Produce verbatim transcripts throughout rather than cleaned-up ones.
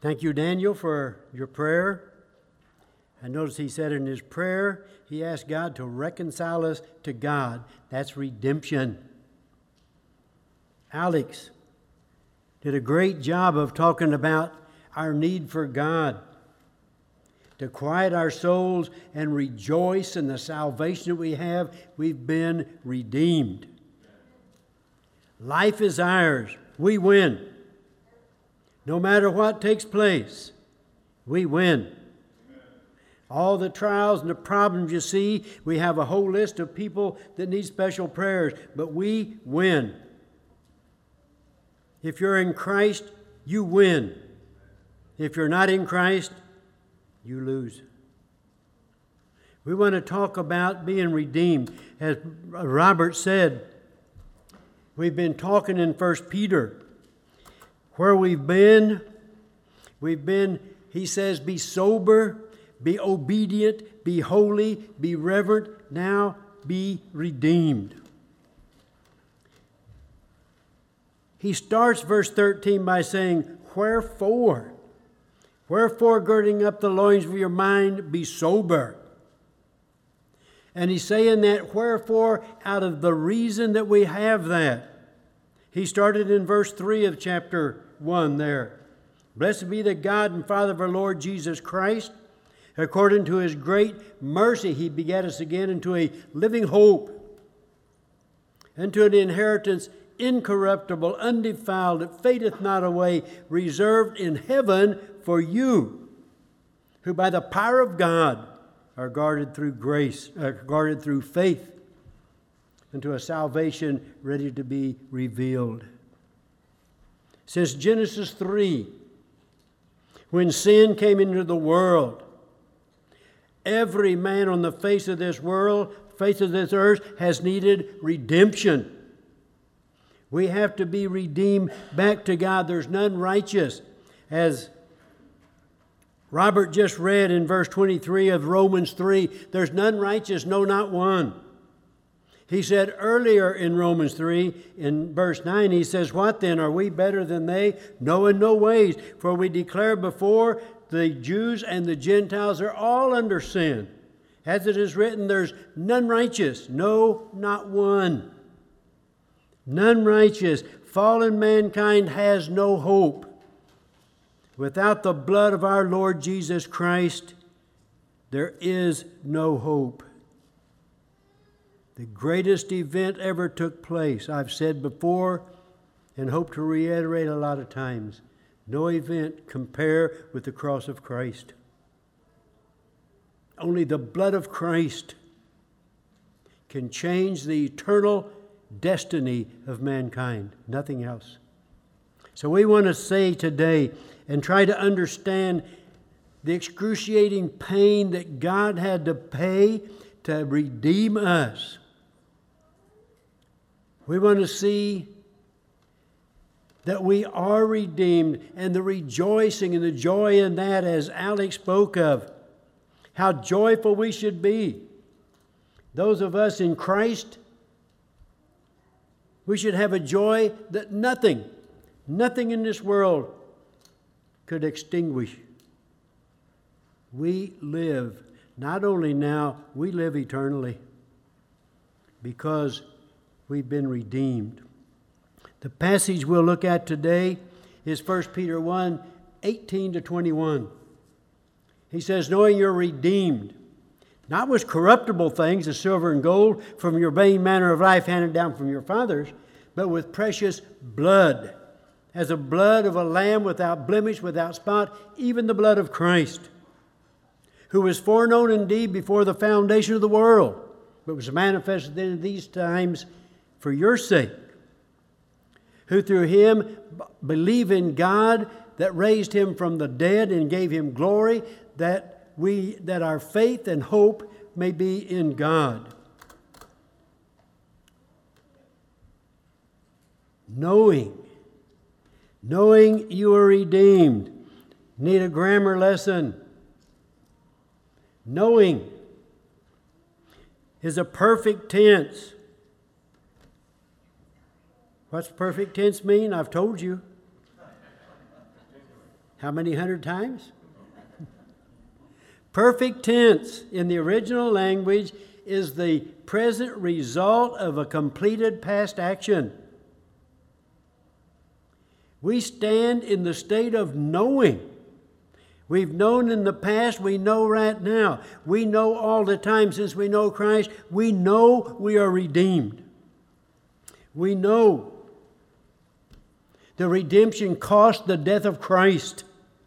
Thank you, Daniel, for your prayer. I notice he said in his prayer, he asked God to reconcile us to God. That's redemption. Alex did a great job of talking about our need for God, to quiet our souls and rejoice in the salvation that we have. We've been redeemed. Life is ours. We win. No matter what takes place, we win. All the trials and the problems you see, we have a whole list of people that need special prayers, but we win. If you're in Christ, you win. If you're not in Christ, you lose. We want to talk about being redeemed. As Robert said, we've been talking in First Peter. Where we've been, we've been, he says, be sober, be obedient, be holy, be reverent, now be redeemed. He starts verse thirteen by saying, wherefore? Wherefore, girding up the loins of your mind, be sober. And he's saying that, wherefore, out of the reason that we have that. He started in verse three of chapter one there. Blessed be the God and Father of our Lord Jesus Christ. According to his great mercy, he begat us again into a living hope, into an inheritance incorruptible, undefiled, that fadeth not away, reserved in heaven for you, who by the power of God are guarded through grace, uh, guarded through faith, into a salvation ready to be revealed. Since Genesis three, when sin came into the world, every man on the face of this world, face of this earth, has needed redemption. We have to be redeemed back to God. There's none righteous. As Robert just read in verse twenty-three of Romans three, there's none righteous, no, not one. He said earlier in Romans three, in verse nine, he says, what then? Are we better than they? No, in no ways. For we declare before, the Jews and the Gentiles are all under sin. As it is written, there's none righteous, no, not one. None righteous. Fallen mankind has no hope. Without the blood of our Lord Jesus Christ, there is no hope. The greatest event ever took place, I've said before and hope to reiterate a lot of times. No event compare with the cross of Christ. Only the blood of Christ can change the eternal destiny of mankind. Nothing else. So we want to say today and try to understand the excruciating pain that God had to pay to redeem us. We want to see that we are redeemed and the rejoicing and the joy in that, as Alex spoke of, how joyful we should be. Those of us in Christ, we should have a joy that nothing, nothing in this world could extinguish. We live, not only now, we live eternally because we've been redeemed. The passage we'll look at today is First Peter one, eighteen to twenty-one. He says, knowing you're redeemed, not with corruptible things, as silver and gold, from your vain manner of life handed down from your fathers, but with precious blood, as the blood of a lamb without blemish, without spot, even the blood of Christ, who was foreknown indeed before the foundation of the world, but was manifested in these times for your sake, who through him believe in God that raised him from the dead and gave him glory, that we that our faith and hope may be in God. Knowing, knowing you are redeemed. Need a grammar lesson. Knowing is a perfect tense. What's perfect tense mean? I've told you. How many hundred times? Perfect tense in the original language is the present result of a completed past action. We stand in the state of knowing. We've known in the past, we know right now. We know all the time since we know Christ. We know we are redeemed. We know the redemption cost the death of Christ.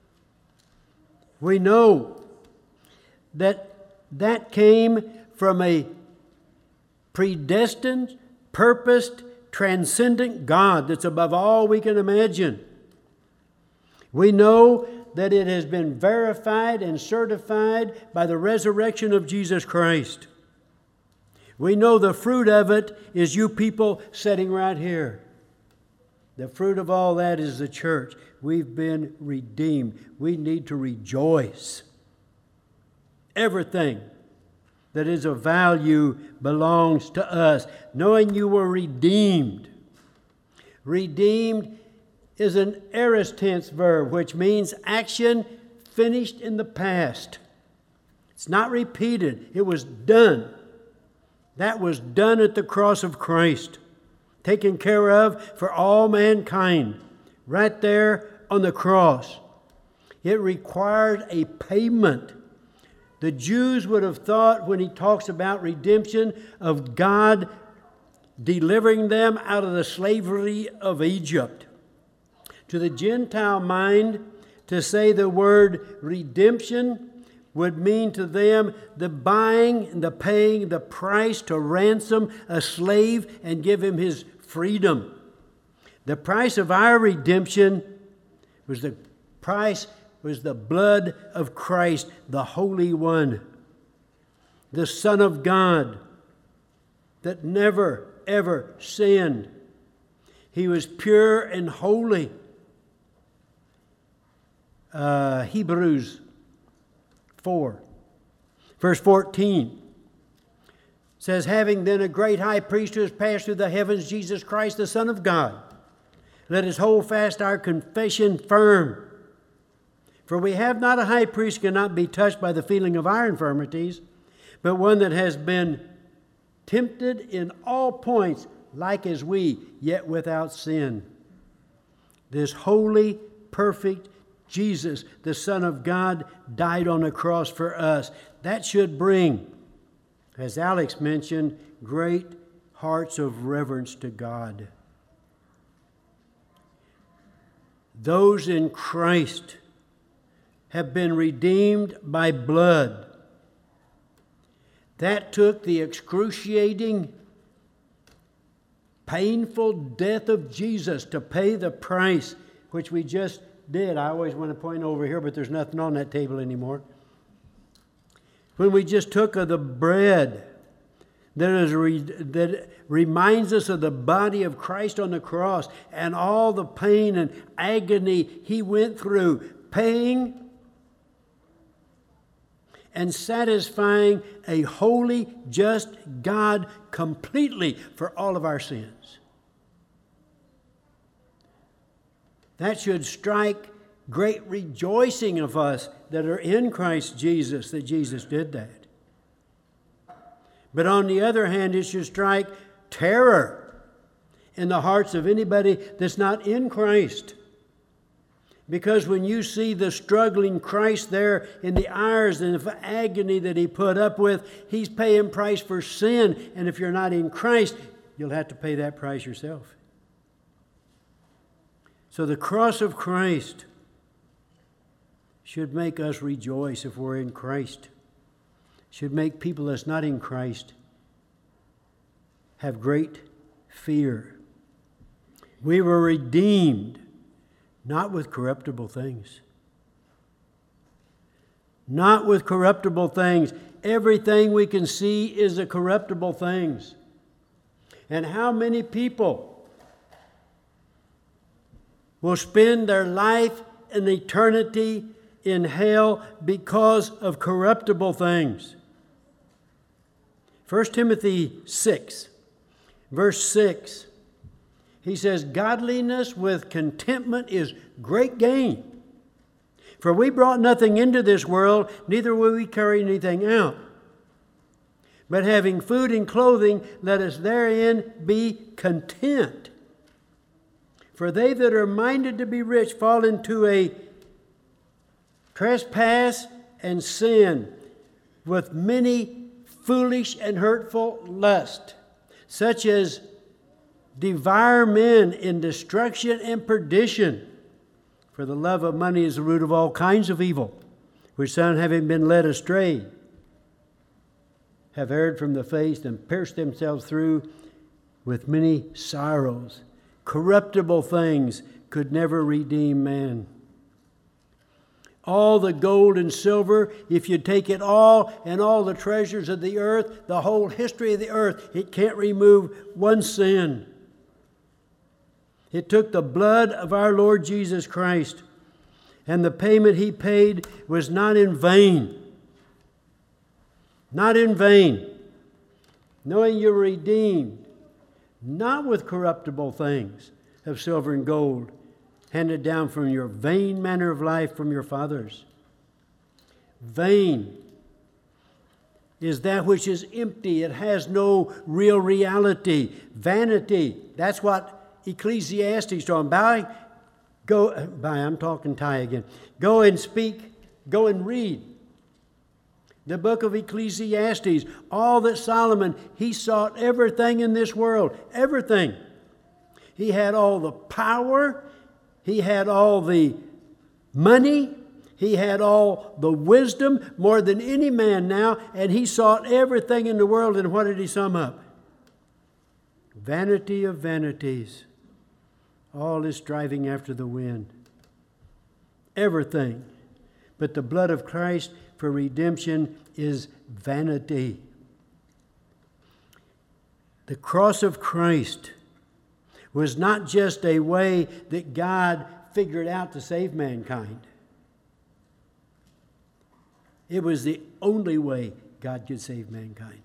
We know that that came from a predestined, purposed, transcendent God that's above all we can imagine. We know that it has been verified and certified by the resurrection of Jesus Christ. We know the fruit of it is you people sitting right here. The fruit of all that is the church. We've been redeemed. We need to rejoice. Everything that is of value belongs to us, knowing you were redeemed. Redeemed is an aorist tense verb, which means action finished in the past. It's not repeated. It was done. That was done at the cross of Christ, taken care of for all mankind, right there on the cross. It required a payment. The Jews would have thought, when he talks about redemption, of God delivering them out of the slavery of Egypt. To the Gentile mind, to say the word redemption would mean to them the buying and the paying the price to ransom a slave and give him his freedom. The price of our redemption was the price was the blood of Christ, the Holy One, the Son of God that never, ever sinned. He was pure and holy. Uh, Hebrews four, verse fourteen says, having then a great high priest who has passed through the heavens, Jesus Christ, the Son of God, let us hold fast our confession firm. For we have not a high priest who cannot be touched by the feeling of our infirmities, but one that has been tempted in all points, like as we, yet without sin. This holy, perfect Jesus, the Son of God, died on a cross for us. That should bring, as Alex mentioned, great hearts of reverence to God. Those in Christ have been redeemed by blood. That took the excruciating, painful death of Jesus to pay the price, which we just did. I always want to point over here, but there's nothing on that table anymore. When we just took of the bread that, is re, that reminds us of the body of Christ on the cross and all the pain and agony he went through, paying and satisfying a holy, just God completely for all of our sins. That should strike great rejoicing of us that are in Christ Jesus, that Jesus did that. But on the other hand, it should strike terror in the hearts of anybody that's not in Christ. Because when you see the struggling Christ there in the hours and the agony that he put up with, he's paying price for sin. And if you're not in Christ, you'll have to pay that price yourself. So the cross of Christ should make us rejoice if we're in Christ. Should make people that's not in Christ have great fear. We were redeemed, not with corruptible things. Not with corruptible things. Everything we can see is a corruptible things. And how many people will spend their life and eternity in hell because of corruptible things? First Timothy six, verse six. He says, godliness with contentment is great gain. For we brought nothing into this world, neither will we carry anything out. But having food and clothing, let us therein be content. For they that are minded to be rich fall into a trespass and sin, with many foolish and hurtful lusts, such as devour men in destruction and perdition. For the love of money is the root of all kinds of evil, which some, having been led astray, have erred from the faith and pierced themselves through with many sorrows. Corruptible things could never redeem man. All the gold and silver, if you take it all, and all the treasures of the earth, the whole history of the earth, it can't remove one sin. It took the blood of our Lord Jesus Christ, and the payment He paid was not in vain. Not in vain. Knowing you're redeemed, not with corruptible things of silver and gold, handed down from your vain manner of life from your fathers. Vain is that which is empty. It has no real reality. Vanity. That's what Ecclesiastes is talking about. Go, by, I'm talking Thai again. Go and speak, go and read the book of Ecclesiastes. All that Solomon, he sought everything in this world. Everything. He had all the power. He had all the money. He had all the wisdom, more than any man now. And he sought everything in the world. And what did he sum up? Vanity of vanities. All is striving after the wind. Everything. But the blood of Christ for redemption is vanity. The cross of Christ was not just a way that God figured out to save mankind. It was the only way God could save mankind.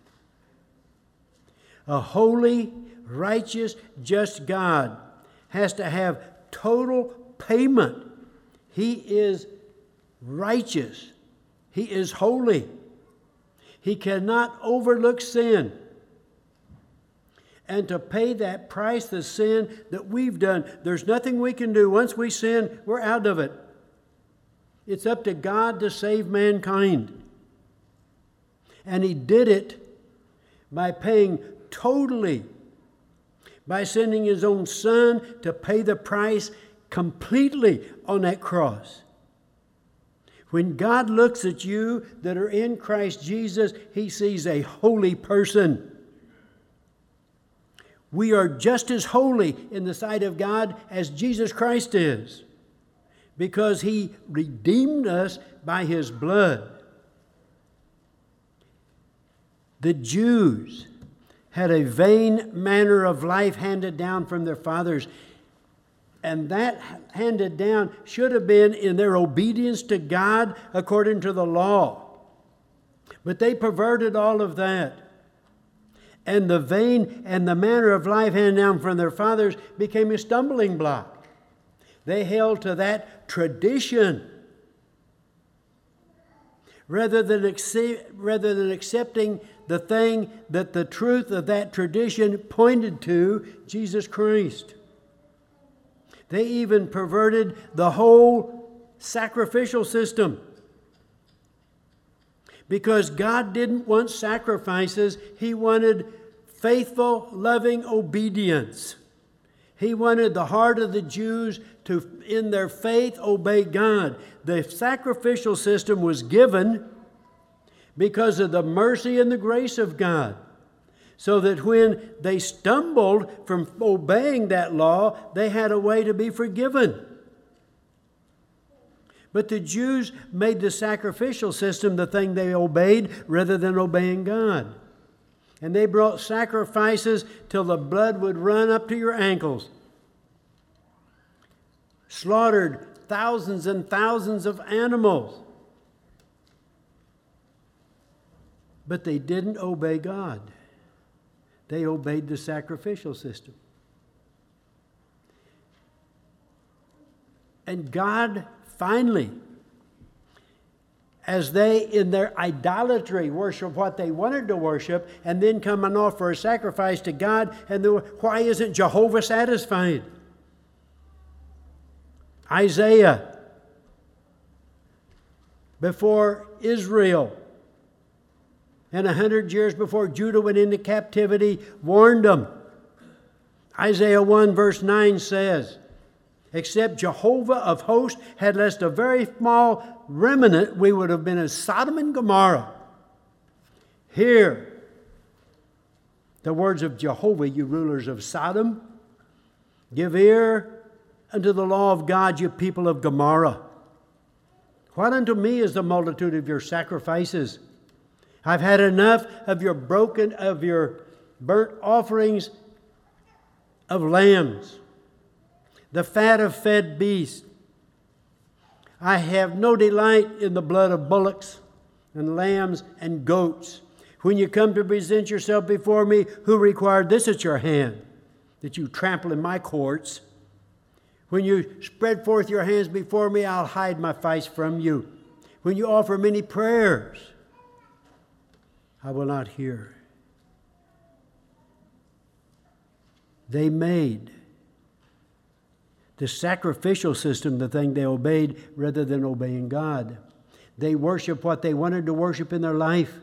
A holy, righteous, just God has to have total payment. He is righteous. He is holy. He cannot overlook sin. And to pay that price, the sin that we've done, there's nothing we can do. Once we sin, we're out of it. It's up to God to save mankind. And He did it by paying totally, by sending His own Son to pay the price completely on that cross. When God looks at you that are in Christ Jesus, He sees a holy person. We are just as holy in the sight of God as Jesus Christ is, because He redeemed us by His blood. The Jews had a vain manner of life handed down from their fathers. And that handed down should have been in their obedience to God according to the law. But they perverted all of that. And the vain and the manner of life handed down from their fathers became a stumbling block. They held to that tradition rather than, accept, rather than accepting the thing that the truth of that tradition pointed to, Jesus Christ. They even perverted the whole sacrificial system. Because God didn't want sacrifices. He wanted faithful, loving obedience. He wanted the heart of the Jews to, in their faith, obey God. The sacrificial system was given because of the mercy and the grace of God. So that when they stumbled from obeying that law, they had a way to be forgiven. But the Jews made the sacrificial system the thing they obeyed rather than obeying God. And they brought sacrifices till the blood would run up to your ankles. Slaughtered thousands and thousands of animals. But they didn't obey God. They obeyed the sacrificial system. And God finally as they, in their idolatry, worship what they wanted to worship, and then come and offer a sacrifice to God, and then, why isn't Jehovah satisfied? Isaiah, before Israel, and a hundred years before Judah went into captivity, warned them. Isaiah one verse nine says, except Jehovah of hosts had left a very small remnant, we would have been as Sodom and Gomorrah. Hear the words of Jehovah, you rulers of Sodom. Give ear unto the law of God, you people of Gomorrah. What unto me is the multitude of your sacrifices? I've had enough of your broken, of your burnt offerings of lambs, the fat of fed beasts. I have no delight in the blood of bullocks and lambs and goats. When you come to present yourself before me, who required this at your hand, that you trample in my courts? When you spread forth your hands before me, I'll hide my face from you. When you offer many prayers, I will not hear. They made the sacrificial system the thing they obeyed rather than obeying God. They worshiped what they wanted to worship in their life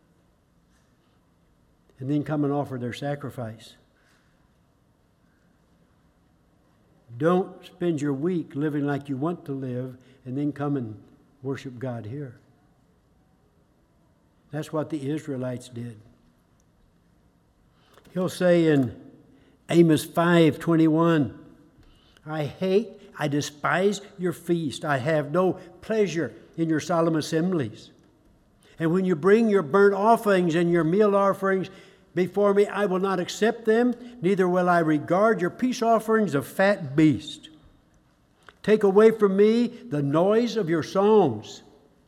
and then come and offer their sacrifice. Don't spend your week living like you want to live and then come and worship God here. That's what the Israelites did. He'll say in Amos five twenty-one, I hate, I despise your feast. I have no pleasure in your solemn assemblies. And when you bring your burnt offerings and your meal offerings before me, I will not accept them, neither will I regard your peace offerings of fat beast. Take away from me the noise of your songs.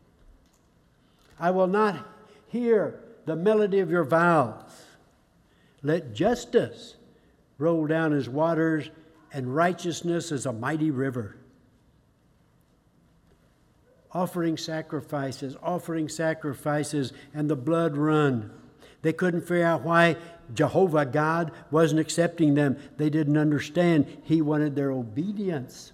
I will not hear the melody of your vows. Let justice roll down as waters and righteousness as a mighty river. Offering sacrifices, offering sacrifices, and the blood run. They couldn't figure out why Jehovah God wasn't accepting them. They didn't understand. He wanted their obedience.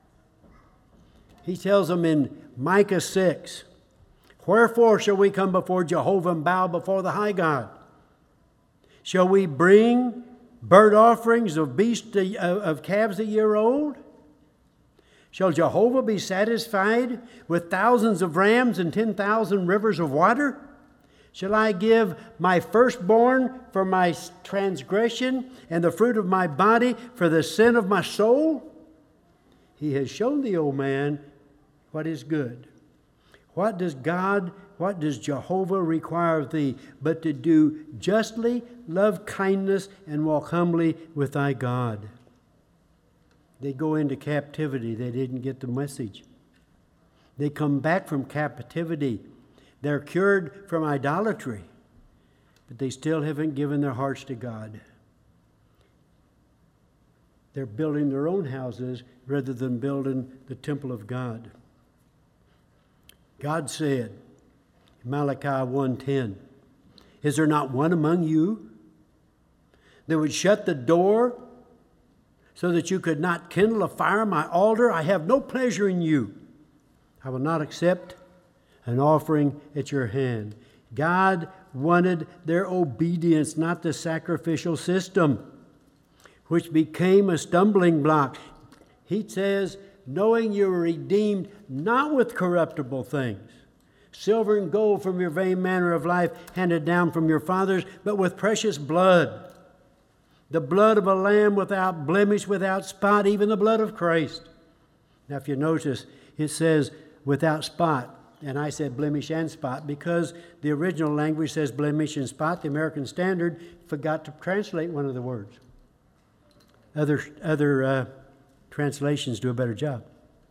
He tells them in Micah six, wherefore shall we come before Jehovah and bow before the high God? Shall we bring burnt offerings of beasts of calves a year old? Shall Jehovah be satisfied with thousands of rams and ten thousand rivers of water? Shall I give my firstborn for my transgression and the fruit of my body for the sin of my soul? He has shown thee, O man, what is good. What does God, what does Jehovah require of thee but to do justly, love kindness, and walk humbly with thy God? They go into captivity. They didn't get the message. They come back from captivity. They're cured from idolatry, but they still haven't given their hearts to God. They're building their own houses rather than building the temple of God. God said, Malachi one ten, is there not one among you that would shut the door so that you could not kindle a fire on my altar? I have no pleasure in you. I will not accept an offering at your hand. God wanted their obedience, not the sacrificial system, which became a stumbling block. He says, knowing you were redeemed not with corruptible things, silver and gold from your vain manner of life handed down from your fathers, but with precious blood, the blood of a lamb without blemish, without spot, even the blood of Christ. Now, if you notice, it says without spot. And I said blemish and spot because the original language says blemish and spot. The American Standard forgot to translate one of the words. Other, other uh, translations do a better job.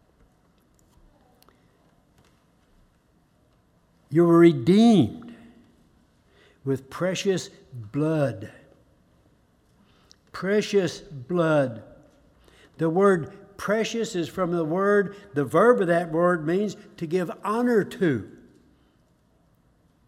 You were redeemed with precious blood. Precious blood. The word precious is from the word, the verb of that word means to give honor to.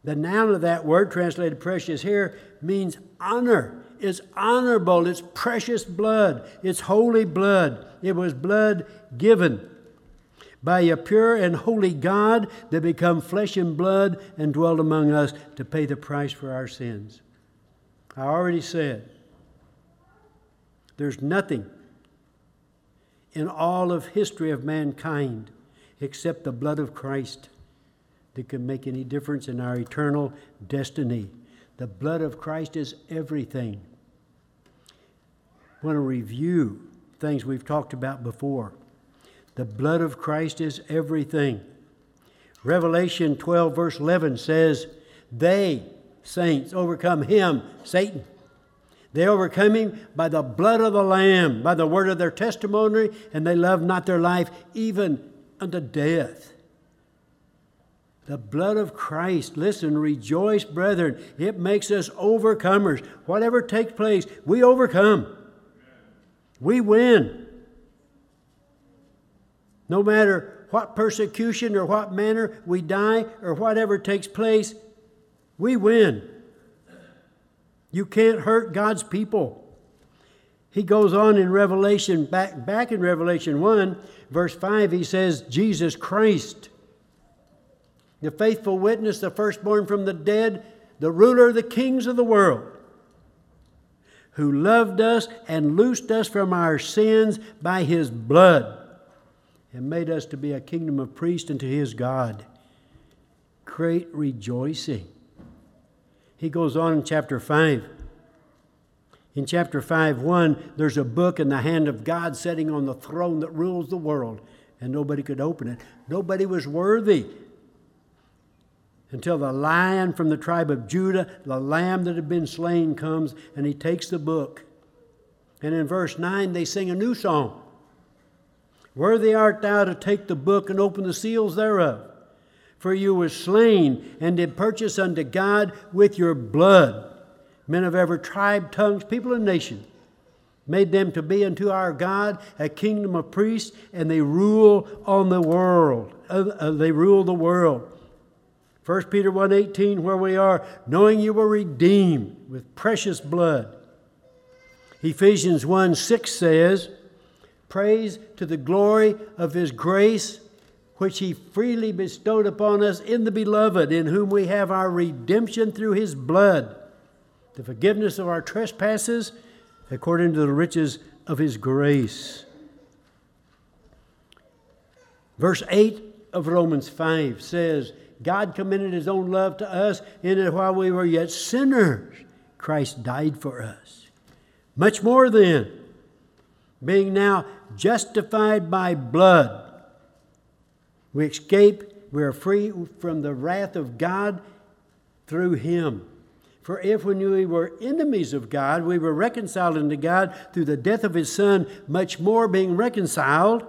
The noun of that word, translated precious here, means honor. It's honorable. It's precious blood. It's holy blood. It was blood given by a pure and holy God that become flesh and blood and dwelt among us to pay the price for our sins. I already said, there's nothing in all of history of mankind except the blood of Christ that can make any difference in our eternal destiny. The blood of Christ is everything. I want to review things we've talked about before. The blood of Christ is everything. Revelation twelve verse eleven says, they, saints, overcome him, Satan. They overcome him by the blood of the Lamb, by the word of their testimony, and they love not their life even unto death. The blood of Christ, listen, rejoice, brethren. It makes us overcomers. Whatever takes place, we overcome. We win. No matter what persecution or what manner we die or whatever takes place, we win. You can't hurt God's people. He goes on in Revelation, back, back in Revelation one, verse five, he says, Jesus Christ, the faithful witness, the firstborn from the dead, the ruler of the kings of the world, who loved us and loosed us from our sins by his blood, and made us to be a kingdom of priests unto his God. Great rejoicing. He goes on in chapter five. In chapter five, one, there's a book in the hand of God sitting on the throne that rules the world, and nobody could open it. Nobody was worthy until the Lion from the tribe of Judah, the Lamb that had been slain, comes, and he takes the book. And in verse nine, they sing a new song. Worthy art thou to take the book and open the seals thereof. For you were slain and did purchase unto God with your blood men of every tribe, tongues, people, and nation. Made them to be unto our God a kingdom of priests, and they rule on the world. Uh, uh, they rule the world. First Peter one eighteen, where we are, knowing you were redeemed with precious blood. Ephesians one six says, praise to the glory of his grace, which he freely bestowed upon us in the beloved, in whom we have our redemption through his blood, the forgiveness of our trespasses, according to the riches of his grace. Verse eight of Romans five says, God commended his own love to us, in that while we were yet sinners, Christ died for us. Much more then, being now justified by blood, we escape, we are free from the wrath of God through him. For if when we were enemies of God, we were reconciled unto God through the death of his Son, much more being reconciled,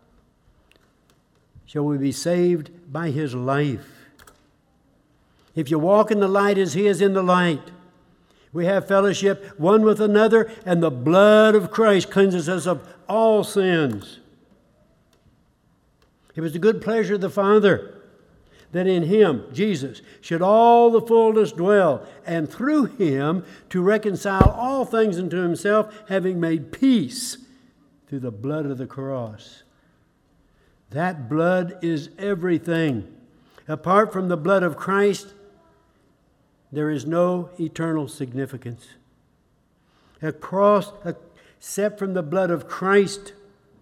shall we be saved by his life. If you walk in the light as he is in the light, we have fellowship one with another, and the blood of Christ cleanses us of all sins. It was the good pleasure of the Father that in him, Jesus, should all the fullness dwell, and through him to reconcile all things unto himself, having made peace through the blood of the cross. That blood is everything. Apart from the blood of Christ, there is no eternal significance. Across, except from the blood of Christ,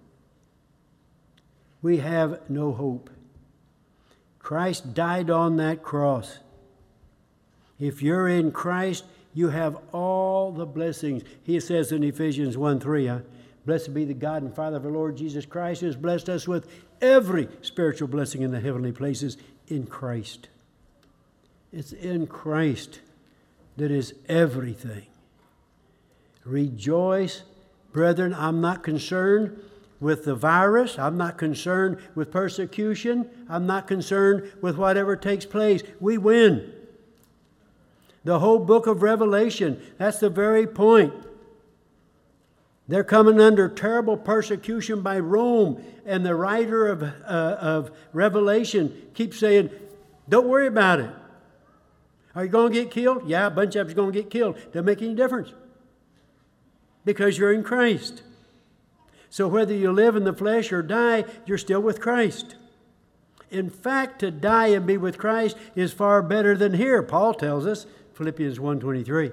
we have no hope. Christ died on that cross. If you're in Christ, you have all the blessings. He says in Ephesians one three, huh? Blessed be the God and Father of our Lord Jesus Christ, who has blessed us with every spiritual blessing in the heavenly places in Christ. It's in Christ that is everything. Rejoice, brethren. I'm not concerned with the virus. I'm not concerned with persecution. I'm not concerned with whatever takes place. We win. The whole book of Revelation, that's the very point. They're coming under terrible persecution by Rome, and the writer of, uh, of Revelation keeps saying, don't worry about it. Are you going to get killed? Yeah, a bunch of you's going to get killed. Doesn't make any difference. Because you're in Christ. So whether you live in the flesh or die, you're still with Christ. In fact, to die and be with Christ is far better than here, Paul tells us, Philippians one twenty-three.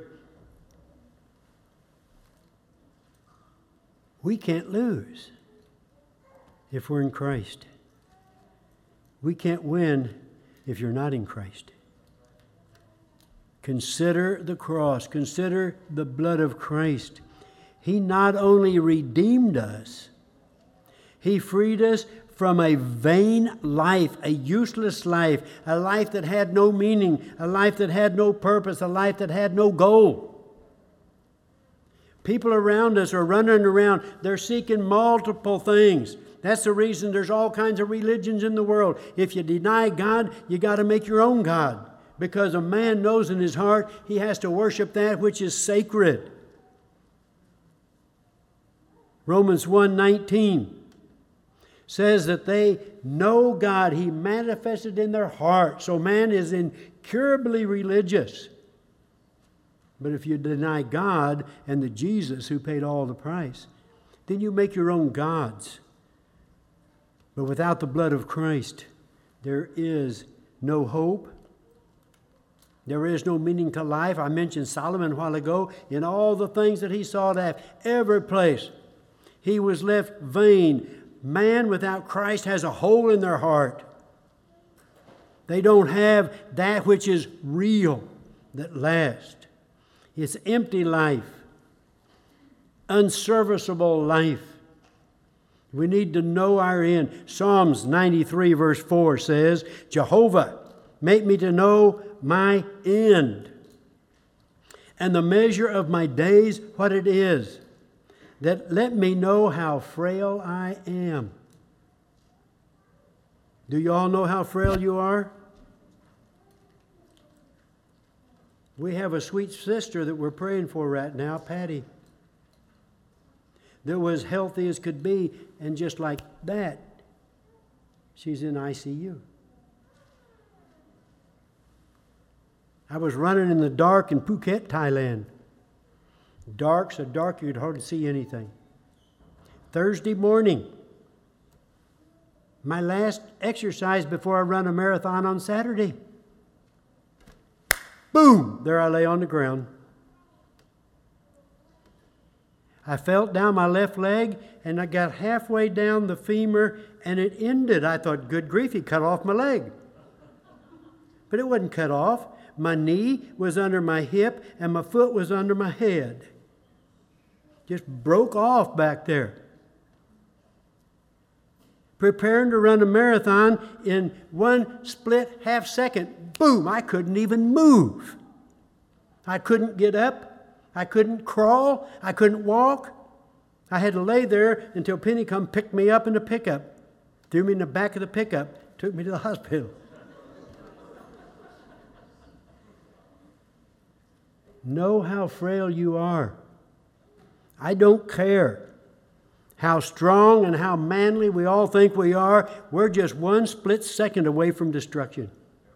We can't lose if we're in Christ. We can't win if you're not in Christ. Consider the cross. Consider the blood of Christ. He not only redeemed us, He freed us from a vain life, a useless life, a life that had no meaning, a life that had no purpose, a life that had no goal. People around us are running around. They're seeking multiple things. That's the reason there's all kinds of religions in the world. If you deny God, you got to make your own God. Because a man knows in his heart he has to worship that which is sacred. Romans one nineteen says that they know God. He manifested in their heart. So man is incurably religious. But if you deny God and the Jesus who paid all the price, then you make your own gods. But without the blood of Christ, there is no hope. There is no meaning to life. I mentioned Solomon a while ago. In all the things that he sought after, every place, he was left vain. Man without Christ has a hole in their heart. They don't have that which is real, that lasts. It's empty life, unserviceable life. We need to know our end. Psalms ninety-three verse four says, Jehovah, make me to know my end, and the measure of my days, what it is, that let me know how frail I am. Do you all know how frail you are? We have a sweet sister that we're praying for right now, Patty, that was healthy as could be, and just like that, she's in I C U. I was running in the dark in Phuket, Thailand. Dark, so dark you could hardly see anything. Thursday morning, my last exercise before I run a marathon on Saturday. Boom! There I lay on the ground. I felt down my left leg, and I got halfway down the femur, and it ended. I thought, good grief, he cut off my leg. But it wasn't cut off. My knee was under my hip, and my foot was under my head. Just broke off back there. Preparing to run a marathon, in one split half second, boom, I couldn't even move. I couldn't get up. I couldn't crawl. I couldn't walk. I had to lay there until Penny come pick me up in the pickup. Threw me in the back of the pickup. Took me to the hospital. Know how frail you are. I don't care how strong and how manly we all think we are. We're just one split second away from destruction.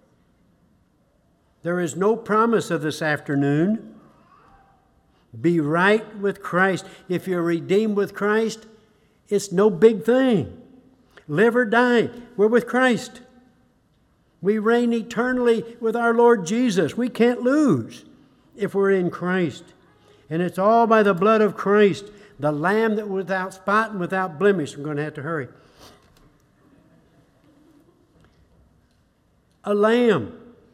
There is no promise of this afternoon. Be right with Christ. If you're redeemed with Christ, it's no big thing. Live or die, we're with Christ. We reign eternally with our Lord Jesus. We can't lose if we're in Christ. And it's all by the blood of Christ, the Lamb that was without spot and without blemish. I'm going to have to hurry. A lamb.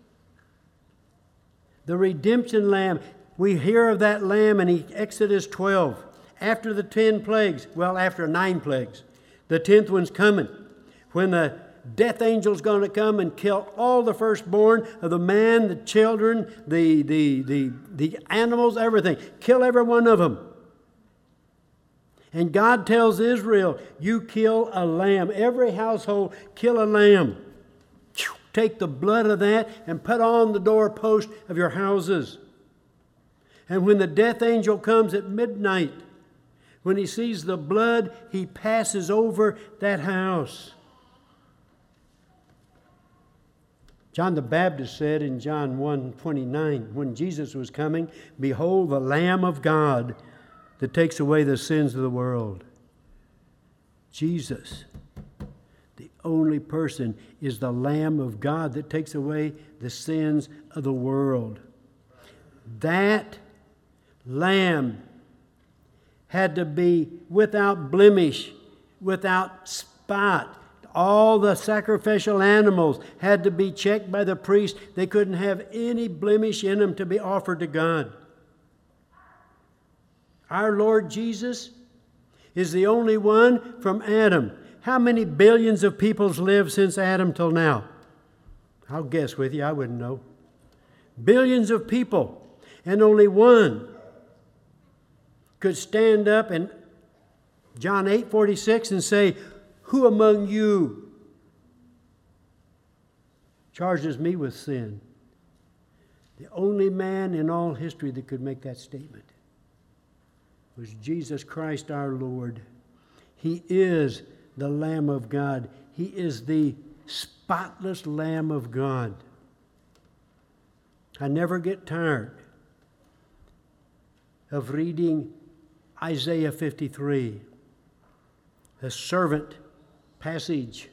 The redemption lamb. We hear of that lamb in Exodus twelve. After the ten plagues, well, after nine plagues, the tenth one's coming. When the death angel's going to come and kill all the firstborn of the man, the children, the, the, the, the animals, everything. Kill every one of them. And God tells Israel, you kill a lamb. Every household, kill a lamb. Take the blood of that and put on the doorpost of your houses. And when the death angel comes at midnight, when he sees the blood, he passes over that house. John the Baptist said in John one twenty-nine, when Jesus was coming, "Behold the Lamb of God that takes away the sins of the world." Jesus, the only person, is the Lamb of God that takes away the sins of the world. That Lamb had to be without blemish, without spot. All the sacrificial animals had to be checked by the priest. They couldn't have any blemish in them to be offered to God. Our Lord Jesus is the only one from Adam. How many billions of peoples lived since Adam till now? I'll guess with you, I wouldn't know. Billions of people, and only one could stand up in John eight forty-six and say, "Who among you charges me with sin?" The only man in all history that could make that statement was Jesus Christ our Lord. He is the Lamb of God. He is the spotless Lamb of God. I never get tired of reading Isaiah fifty-three, the servant passage.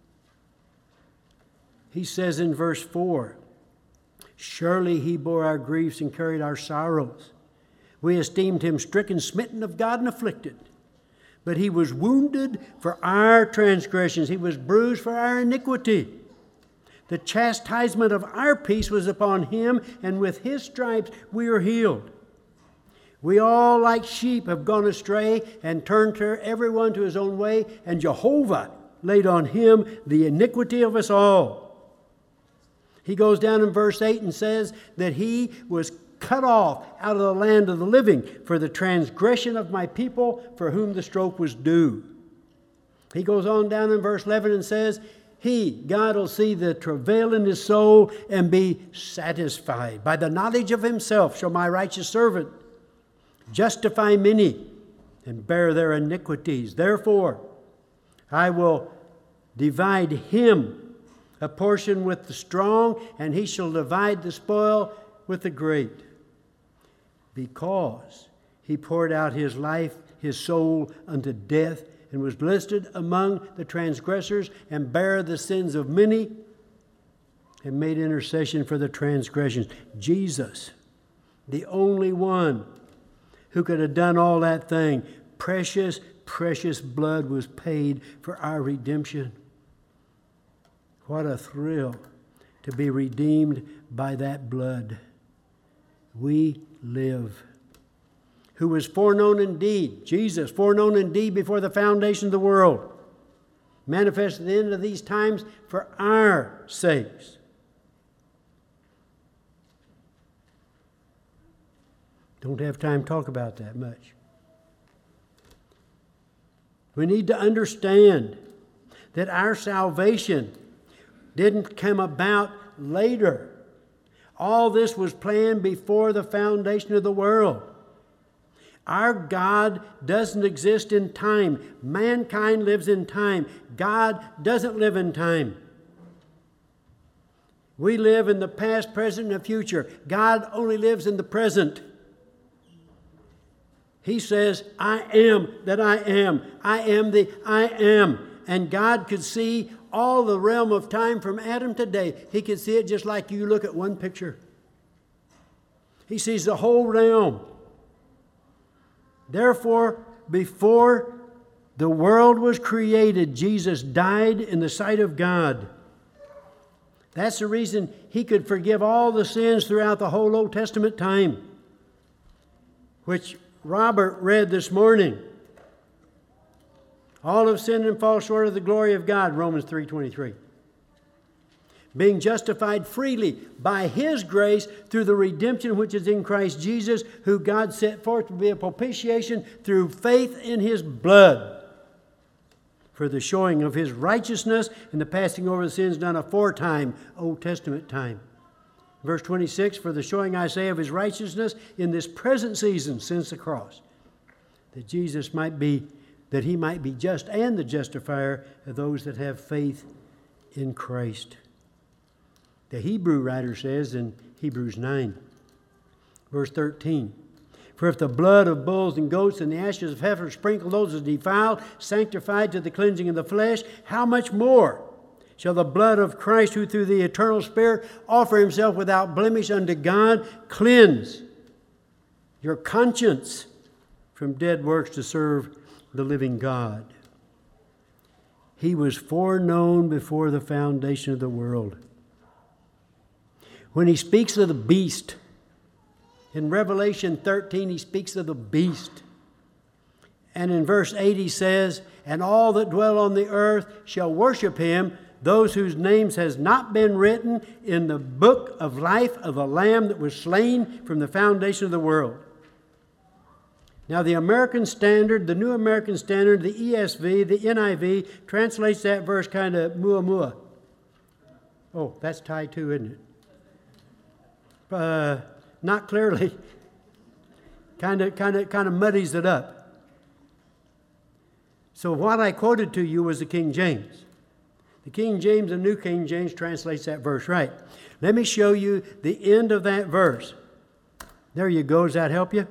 He says in verse four, "Surely he bore our griefs and carried our sorrows. We esteemed him stricken, smitten of God, and afflicted. But he was wounded for our transgressions. He was bruised for our iniquity. The chastisement of our peace was upon him, and with his stripes we are healed. We all like sheep have gone astray and turned to everyone to his own way, and Jehovah laid on him the iniquity of us all." He goes down in verse eight and says that he was cut off out of the land of the living for the transgression of my people, for whom the stroke was due. He goes on down in verse eleven and says, He, God, will see the travail in his soul and be satisfied. By the knowledge of himself shall my righteous servant justify many and bear their iniquities. Therefore, I will divide him a portion with the strong, and he shall divide the spoil with the great. Because he poured out his life, his soul unto death, and was listed among the transgressors, and bare the sins of many, and made intercession for the transgressions. Jesus, the only one who could have done all that thing. Precious, precious blood was paid for our redemption. What a thrill to be redeemed by that blood. We live. Who was foreknown indeed, Jesus, foreknown indeed before the foundation of the world, manifest at the end of these times for our sakes. Don't have time to talk about that much. We need to understand that our salvation didn't come about later. All this was planned before the foundation of the world. Our God doesn't exist in time. Mankind lives in time. God doesn't live in time. We live in the past, present, and the future. God only lives in the present. He says, I am that I am. I am the I am. And God could see all the realm of time from Adam to today. He could see it just like you look at one picture. He sees the whole realm. Therefore, before the world was created, Jesus died in the sight of God. That's the reason he could forgive all the sins throughout the whole Old Testament time, which Robert read this morning. All have sinned and fall short of the glory of God, Romans three twenty-three. Being justified freely by his grace through the redemption which is in Christ Jesus, who God set forth to be a propitiation through faith in his blood, for the showing of his righteousness and the passing over the sins done aforetime, Old Testament time. Verse twenty-six, for the showing, I say, of his righteousness in this present season since the cross, that Jesus might be, that he might be just and the justifier of those that have faith in Christ. The Hebrew writer says in Hebrews nine, verse thirteen, for if the blood of bulls and goats and the ashes of heifers sprinkle those as defiled, sanctified to the cleansing of the flesh, how much more shall the blood of Christ, who through the eternal Spirit offer himself without blemish unto God, cleanse your conscience from dead works to serve the living God? He was foreknown before the foundation of the world. When he speaks of the beast, in Revelation thirteen, he speaks of the beast. And in verse eight he says, and all that dwell on the earth shall worship him, those whose names has not been written in the book of life of the Lamb that was slain from the foundation of the world. Now the American Standard, the New American Standard, the E S V, the N I V translates that verse kind of mua mua. Oh, that's Thai too, isn't it? Uh, not clearly. Kind of, kind of, kind of muddies it up. So what I quoted to you was the King James. The King James and New King James translates that verse right. Let me show you the end of that verse. There you go. Does that help you?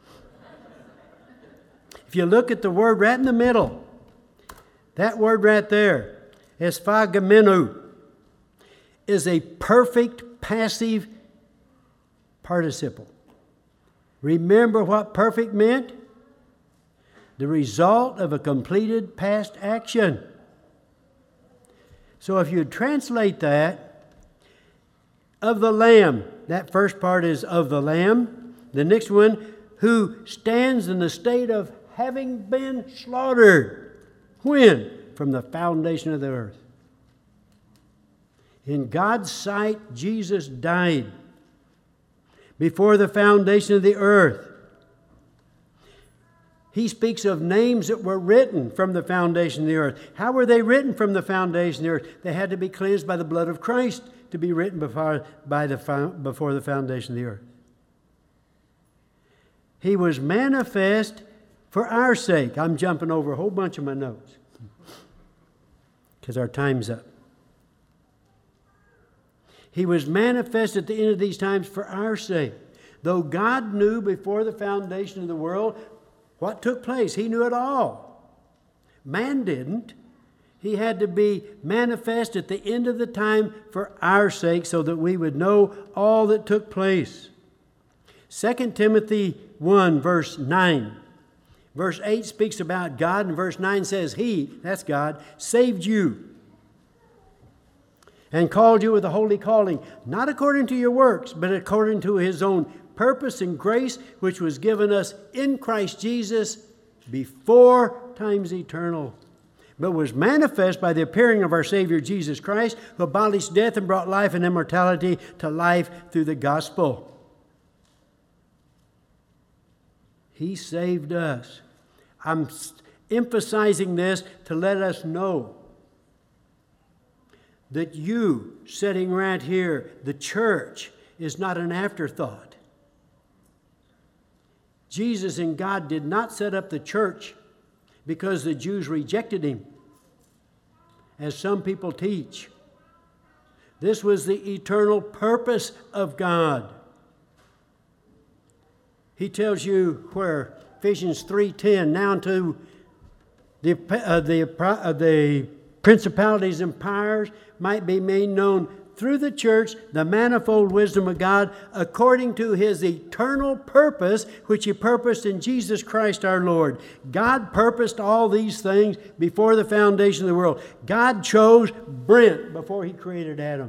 If you look at the word right in the middle, that word right there, esphagomenu, is a perfect passive participle. Remember what perfect meant? The result of a completed past action. So if you translate that, of the Lamb, that first part is of the Lamb. The next one, who stands in the state of having been slaughtered. When? From the foundation of the earth. In God's sight, Jesus died before the foundation of the earth. He speaks of names that were written from the foundation of the earth. How were they written from the foundation of the earth? They had to be cleansed by the blood of Christ to be written before, by the, before the foundation of the earth. He was manifest for our sake. I'm jumping over a whole bunch of my notes because our time's up. He was manifest at the end of these times for our sake. Though God knew before the foundation of the world what took place, He knew it all. Man didn't. He had to be manifest at the end of the time for our sake so that we would know all that took place. Second Timothy one, verse nine. Verse eight speaks about God, and verse nine says, He, that's God, saved you and called you with a holy calling, not according to your works, but according to His own purpose and grace, which was given us in Christ Jesus before times eternal, but was manifest by the appearing of our Savior Jesus Christ, who abolished death and brought life and immortality to life through the gospel. He saved us. I'm emphasizing this to let us know that you, sitting right here, the church, is not an afterthought. Jesus and God did not set up the church because the Jews rejected Him, as some people teach. This was the eternal purpose of God. He tells you where, Ephesians three ten, now unto the, uh, the, uh, the principalities and powers might be made known through the church the manifold wisdom of God according to His eternal purpose, which He purposed in Jesus Christ our Lord. God purposed all these things before the foundation of the world. God chose Brent before He created Adam.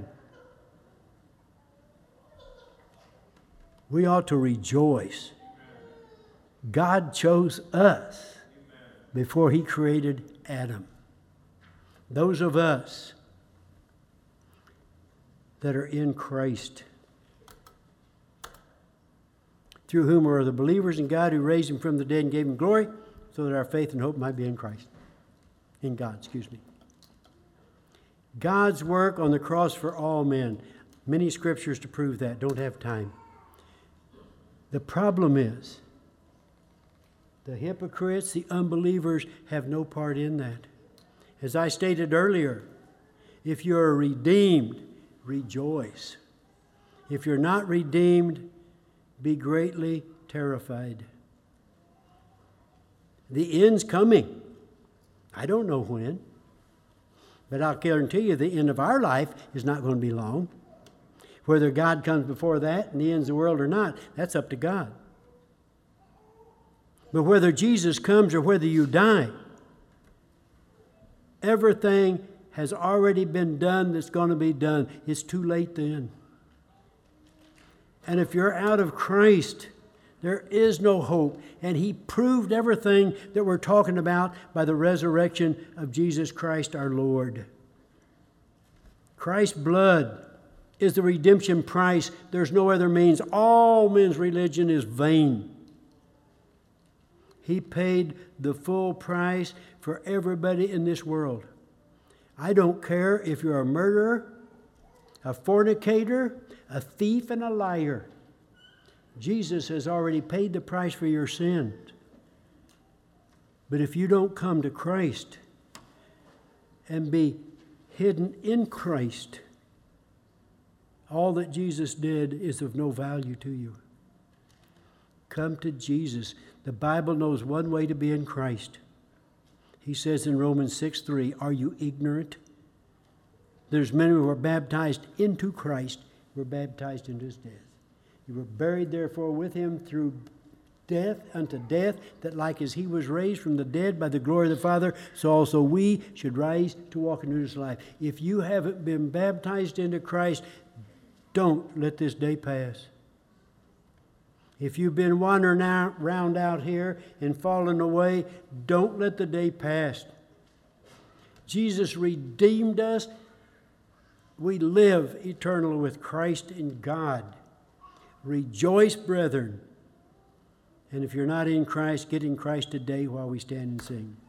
We ought to rejoice. God chose us before He created Adam. Those of us that are in Christ, through whom are the believers in God, who raised Him from the dead and gave Him glory, so that our faith and hope might be in Christ. In God, excuse me. God's work on the cross for all men. Many scriptures to prove that. Don't have time. The problem is, the hypocrites, the unbelievers, have no part in that. As I stated earlier, if you're redeemed, rejoice. If you're not redeemed, be greatly terrified. The end's coming. I don't know when, but I'll guarantee you the end of our life is not going to be long. Whether God comes before that and the ends of the world or not, that's up to God. But whether Jesus comes or whether you die, everything has already been done that's going to be done. It's too late then. And if you're out of Christ, there is no hope. And He proved everything that we're talking about by the resurrection of Jesus Christ our Lord. Christ's blood is the redemption price. There's no other means. All men's religion is vain. He paid the full price for everybody in this world. I don't care if you're a murderer, a fornicator, a thief, and a liar. Jesus has already paid the price for your sins. But if you don't come to Christ and be hidden in Christ, all that Jesus did is of no value to you. Come to Jesus. The Bible knows one way to be in Christ. He says in Romans six three, are you ignorant? There's many who are baptized into Christ, who were baptized into His death. You were buried therefore with Him through death unto death, that like as He was raised from the dead by the glory of the Father, so also we should rise to walk in newness of life. If you haven't been baptized into Christ, don't let this day pass. If you've been wandering out, around out here and fallen away, don't let the day pass. Jesus redeemed us. We live eternally with Christ in God. Rejoice, brethren. And if you're not in Christ, get in Christ today while we stand and sing.